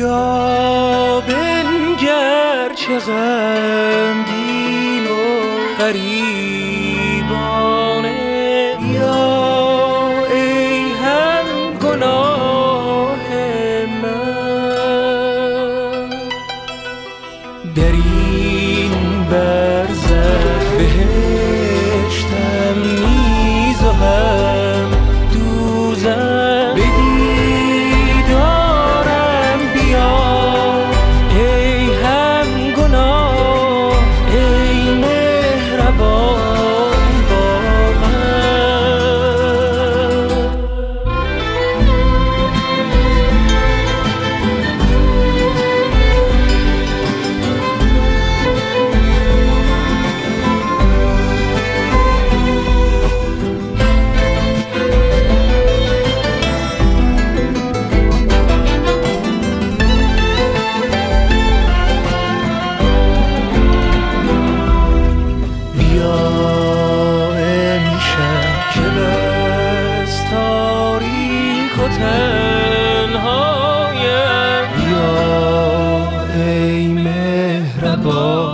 بیا بنگر چه غمگین و غریبانه، بیا ای هم گناه من. در این برزخ بهشتم نیز و هم دوزخ به دیدارم بیا، ای هم گناه ای مهربان با تنهایم، بیا ای مهربان.